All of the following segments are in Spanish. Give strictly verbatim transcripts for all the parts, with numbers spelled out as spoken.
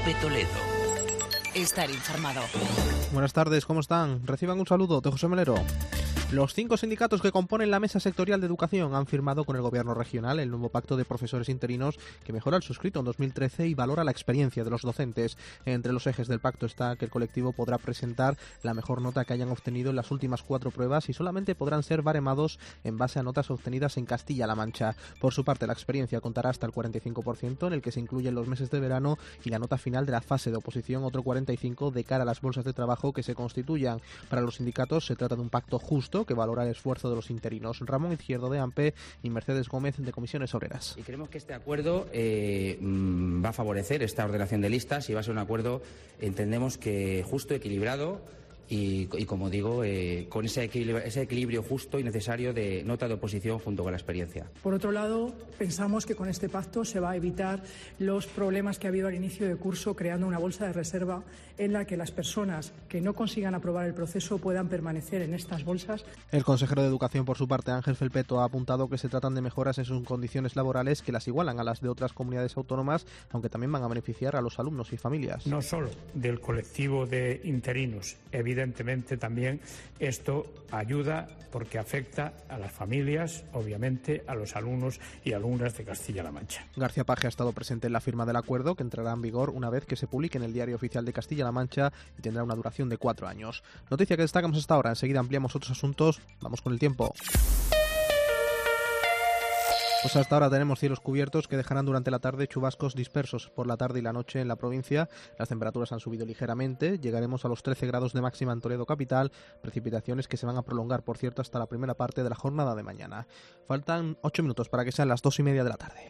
Cope Toledo. Estar informado. Buenas tardes, ¿cómo están? Reciban un saludo de José Melero. Los cinco sindicatos que componen la Mesa Sectorial de Educación han firmado con el Gobierno regional el nuevo pacto de profesores interinos que mejora el suscrito en dos mil trece y valora la experiencia de los docentes. Entre los ejes del pacto está que el colectivo podrá presentar la mejor nota que hayan obtenido en las últimas cuatro pruebas y solamente podrán ser baremados en base a notas obtenidas en Castilla-La Mancha. Por su parte, la experiencia contará hasta el cuarenta y cinco por ciento, en el que se incluyen los meses de verano, y la nota final de la fase de oposición otro cuarenta y cinco por ciento de cara a las bolsas de trabajo que se constituyan. Para los sindicatos se trata de un pacto justo que valora el esfuerzo de los interinos. Ramón Izquierdo de AMPE y Mercedes Gómez de Comisiones Obreras. Y creemos que este acuerdo eh, va a favorecer esta ordenación de listas y va a ser un acuerdo, entendemos que justo, equilibrado y, y como digo, eh, con ese equilibrio, ese equilibrio justo y necesario de nota de oposición junto con la experiencia. Por otro lado, pensamos que con este pacto se va a evitar los problemas que ha habido al inicio de curso, creando una bolsa de reserva en la que las personas que no consigan aprobar el proceso puedan permanecer en estas bolsas. El consejero de Educación, por su parte, Ángel Felpeto, ha apuntado que se tratan de mejoras en sus condiciones laborales que las igualan a las de otras comunidades autónomas, aunque también van a beneficiar a los alumnos y familias. No solo del colectivo de interinos, evidentemente también esto ayuda porque afecta a las familias, obviamente a los alumnos y alumnas de Castilla-La Mancha. García Paje ha estado presente en la firma del acuerdo, que entrará en vigor una vez que se publique en el Diario Oficial de Castilla-La Mancha y tendrá una duración de cuatro años. Noticia que destacamos hasta ahora. Enseguida ampliamos otros asuntos. Vamos con el tiempo. Pues hasta ahora tenemos cielos cubiertos que dejarán durante la tarde chubascos dispersos por la tarde y la noche en la provincia. Las temperaturas han subido ligeramente, llegaremos a los trece grados de máxima en Toledo capital, precipitaciones que se van a prolongar, por cierto, hasta la primera parte de la jornada de mañana. Faltan ocho minutos para que sean las dos y media de la tarde.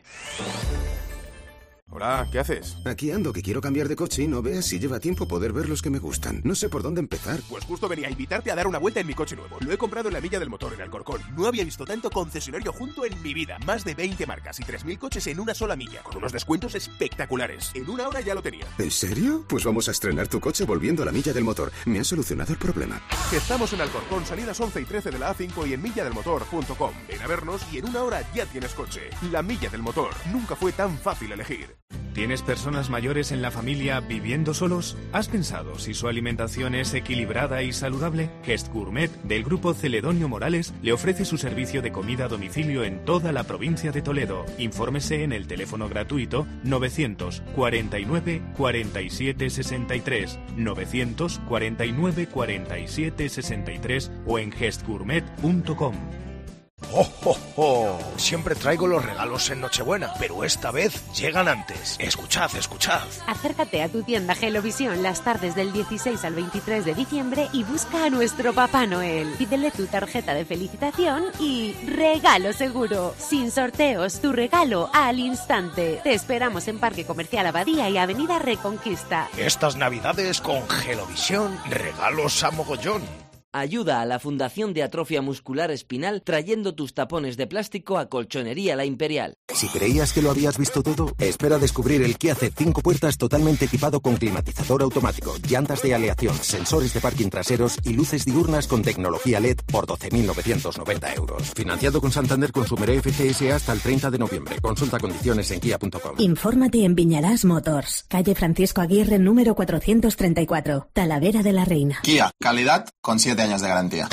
Hola, ¿qué haces? Aquí ando, que quiero cambiar de coche y no veas si lleva tiempo poder ver los que me gustan. No sé por dónde empezar. Pues justo venía a invitarte a dar una vuelta en mi coche nuevo. Lo he comprado en la Milla del Motor, en Alcorcón. No había visto tanto concesionario junto en mi vida. Más de veinte marcas y tres mil coches en una sola milla, con unos descuentos espectaculares. En una hora ya lo tenía. ¿En serio? Pues vamos a estrenar tu coche volviendo a la Milla del Motor. Me ha solucionado el problema. Estamos en Alcorcón, salidas once y trece de la A cinco y en milla del motor punto com. Ven a vernos y en una hora ya tienes coche. La Milla del Motor. Nunca fue tan fácil elegir. ¿Tienes personas mayores en la familia viviendo solos? ¿Has pensado si su alimentación es equilibrada y saludable? Gest Gourmet, del grupo Celedonio Morales, le ofrece su servicio de comida a domicilio en toda la provincia de Toledo. Infórmese en el teléfono gratuito novecientos cuarenta y nueve cuarenta y siete sesenta y tres, novecientos cuarenta y nueve cuarenta y siete sesenta y tres o en gest gourmet punto com. ¡Oh, oh, oh! Siempre traigo los regalos en Nochebuena, pero esta vez llegan antes. Escuchad, escuchad. Acércate a tu tienda Gelovisión las tardes del dieciséis al veintitrés de diciembre y busca a nuestro Papá Noel. Pídele tu tarjeta de felicitación y regalo seguro. Sin sorteos, tu regalo al instante. Te esperamos en Parque Comercial Abadía y Avenida Reconquista. Estas navidades con Gelovisión, regalos a mogollón. Ayuda a la Fundación de Atrofia Muscular Espinal trayendo tus tapones de plástico a Colchonería La Imperial. Si creías que lo habías visto todo, espera a descubrir el Kia Ceed cinco puertas totalmente equipado con climatizador automático, llantas de aleación, sensores de parking traseros y luces diurnas con tecnología L E D por doce mil novecientos noventa euros. Financiado con Santander Consumer F C S A hasta el treinta de noviembre. Consulta condiciones en kia punto com. Infórmate en Viñalás Motors, calle Francisco Aguirre número cuatrocientos treinta y cuatro, Talavera de la Reina. Kia, calidad con siete años de garantía.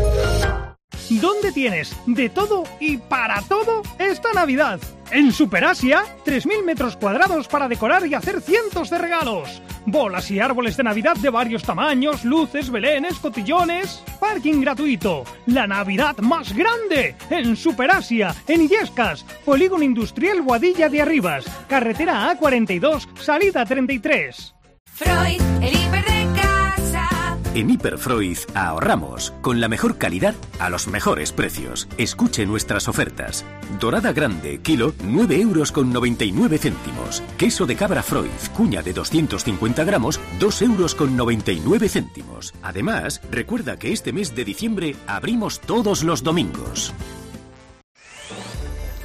¿Dónde tienes de todo y para todo esta Navidad? En Superasia, tres mil metros cuadrados para decorar y hacer cientos de regalos. Bolas y árboles de Navidad de varios tamaños, luces, belenes, cotillones. Parking gratuito. La Navidad más grande en Superasia, en Illescas. Polígono Industrial Boadilla de Arribas. Carretera A cuarenta y dos, salida treinta y tres. Freud, el hiper de casa. En Hiperfreud ahorramos con la mejor calidad a los mejores precios. Escuche nuestras ofertas. Dorada grande, kilo, nueve euros con noventa y nueve céntimos. Queso de cabra Freud, cuña de doscientos cincuenta gramos, dos euros con noventa y nueve céntimos. Además, recuerda que este mes de diciembre abrimos todos los domingos.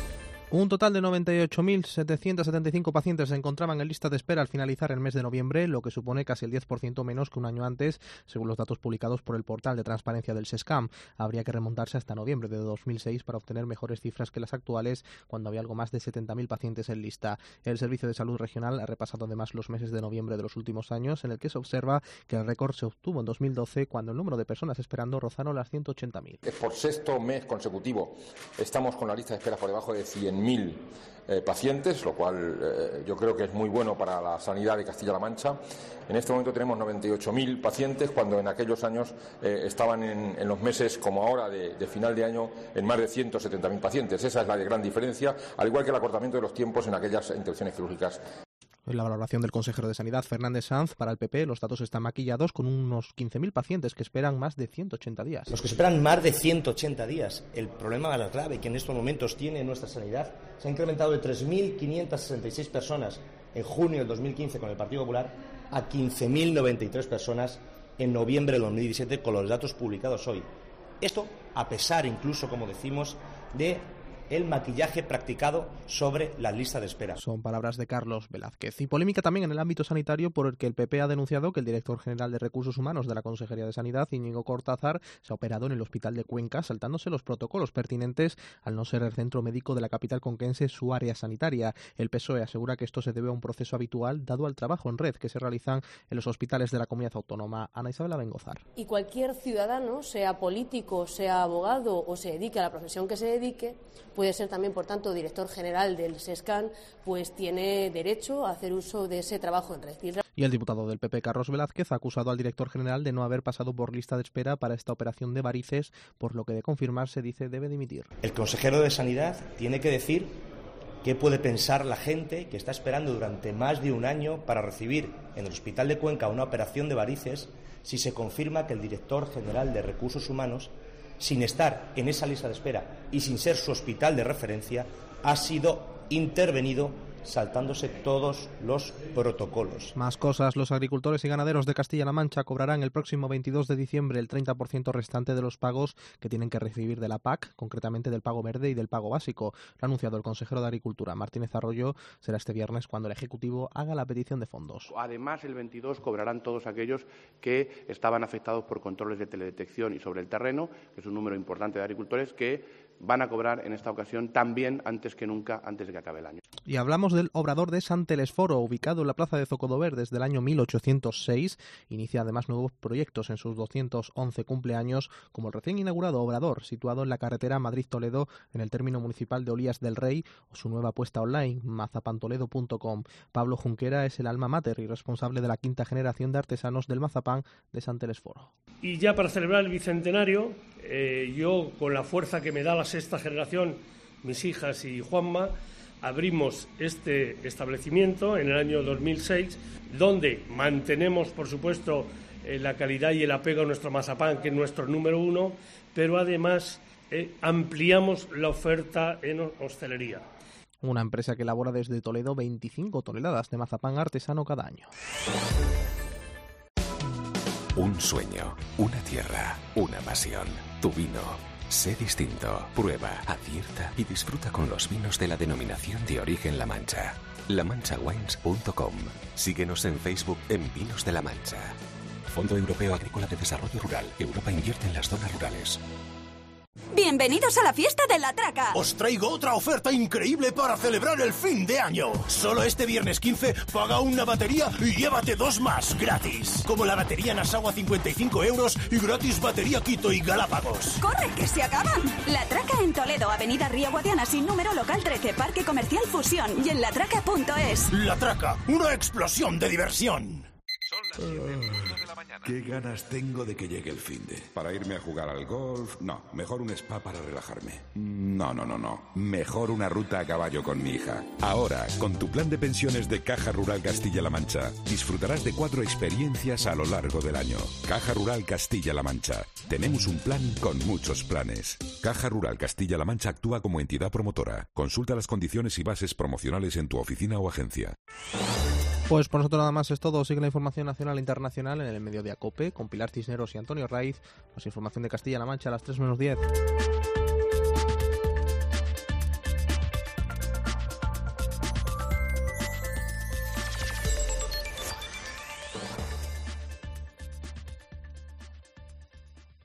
Un total de noventa y ocho mil setecientos setenta y cinco pacientes se encontraban en lista de espera al finalizar el mes de noviembre, lo que supone casi el diez por ciento menos que un año antes, según los datos publicados por el portal de transparencia del SESCAM. Habría que remontarse hasta noviembre de dos mil seis para obtener mejores cifras que las actuales, cuando había algo más de setenta mil pacientes en lista. El Servicio de Salud Regional ha repasado además los meses de noviembre de los últimos años, en el que se observa que el récord se obtuvo en dos mil doce, cuando el número de personas esperando rozaron las ciento ochenta mil. Por sexto mes consecutivo estamos con la lista de espera por debajo de cien mil eh, pacientes, lo cual eh, yo creo que es muy bueno para la sanidad de Castilla-La Mancha. En este momento tenemos noventa y ocho mil pacientes, cuando en aquellos años eh, estaban en, en los meses como ahora de, de final de año en más de ciento setenta mil pacientes. Esa es la gran diferencia, al igual que el acortamiento de los tiempos en aquellas intervenciones quirúrgicas. En la valoración del consejero de Sanidad, Fernández Sanz, para el P P, los datos están maquillados con unos quince mil pacientes que esperan más de ciento ochenta días. Los que esperan más de ciento ochenta días. El problema más grave que en estos momentos tiene nuestra sanidad se ha incrementado de tres mil quinientas sesenta y seis personas en junio del dos mil quince con el Partido Popular a quince mil noventa y tres personas en noviembre del dos mil diecisiete con los datos publicados hoy. Esto a pesar incluso, como decimos, de el maquillaje practicado sobre la lista de espera. Son palabras de Carlos Velázquez. Y polémica también en el ámbito sanitario, por el que el P P ha denunciado que el director general de Recursos Humanos de la Consejería de Sanidad, Íñigo Cortázar, se ha operado en el Hospital de Cuenca saltándose los protocolos pertinentes al no ser el centro médico de la capital conquense su área sanitaria. El P S O E asegura que esto se debe a un proceso habitual dado al trabajo en red que se realizan en los hospitales de la comunidad autónoma. Ana Isabel Abengozar. Y cualquier ciudadano, sea político, sea abogado o se dedique a la profesión que se dedique, puede ser también, por tanto, director general del SESCAN, pues tiene derecho a hacer uso de ese trabajo en red. Y el diputado del P P, Carlos Velázquez, ha acusado al director general de no haber pasado por lista de espera para esta operación de varices, por lo que de confirmarse, dice, debe dimitir. El consejero de Sanidad tiene que decir qué puede pensar la gente que está esperando durante más de un año para recibir en el Hospital de Cuenca una operación de varices si se confirma que el director general de Recursos Humanos, sin estar en esa lista de espera y sin ser su hospital de referencia, ha sido intervenido saltándose todos los protocolos. Más cosas. Los agricultores y ganaderos de Castilla-La Mancha cobrarán el próximo veintidós de diciembre el treinta por ciento restante de los pagos que tienen que recibir de la P A C, concretamente del pago verde y del pago básico. Lo ha anunciado el consejero de Agricultura, Martínez Arroyo. Será este viernes cuando el Ejecutivo haga la petición de fondos. Además, el veintidós cobrarán todos aquellos que estaban afectados por controles de teledetección y sobre el terreno, que es un número importante de agricultores que van a cobrar en esta ocasión también antes que nunca, antes de que acabe el año. Y hablamos del obrador de Sant Telesforo, ubicado en la plaza de Zocodover desde el año mil ochocientos seis. Inicia además nuevos proyectos en sus doscientos once cumpleaños, como el recién inaugurado obrador, situado en la carretera Madrid-Toledo, en el término municipal de Olías del Rey, o su nueva apuesta online, mazapantoledo punto com. Pablo Junquera es el alma mater y responsable de la quinta generación de artesanos del mazapán de Sant Telesforo. Y ya para celebrar el bicentenario, eh, yo, con la fuerza que me da la sexta generación, mis hijas y Juanma, abrimos este establecimiento en el año dos mil seis, donde mantenemos, por supuesto, eh, la calidad y el apego a nuestro mazapán, que es nuestro número uno, pero además eh, ampliamos la oferta en hostelería. Una empresa que elabora desde Toledo veinticinco toneladas de mazapán artesano cada año. Un sueño, una tierra, una pasión. Tu vino. Sé distinto. Prueba, acierta y disfruta con los vinos de la denominación de origen La Mancha. la mancha wines punto com. Síguenos en Facebook en Vinos de La Mancha. Fondo Europeo Agrícola de Desarrollo Rural. Europa invierte en las zonas rurales. ¡Bienvenidos a la fiesta de la Traca! Os traigo otra oferta increíble para celebrar el fin de año. Solo este viernes quince paga una batería y llévate dos más gratis. Como la batería Nasawa cincuenta y cinco euros y gratis batería Quito y Galápagos. ¡Corre, que se acaban! La Traca en Toledo, Avenida Río Guadiana, sin número, local trece, Parque Comercial Fusión y en latraca punto es. La Traca, una explosión de diversión. Qué ganas tengo de que llegue el finde. Para irme a jugar al golf, no, mejor un spa para relajarme. No, no, no, no. Mejor una ruta a caballo con mi hija. Ahora, con tu plan de pensiones de Caja Rural Castilla-La Mancha, disfrutarás de cuatro experiencias a lo largo del año. Caja Rural Castilla-La Mancha. Tenemos un plan con muchos planes. Caja Rural Castilla-La Mancha actúa como entidad promotora. Consulta las condiciones y bases promocionales en tu oficina o agencia. Pues por nosotros nada más es todo. Sigue la información nacional e internacional en el Mediodía COPE con Pilar Cisneros y Antonio Raiz. Más información de Castilla-La Mancha a las tres menos diez.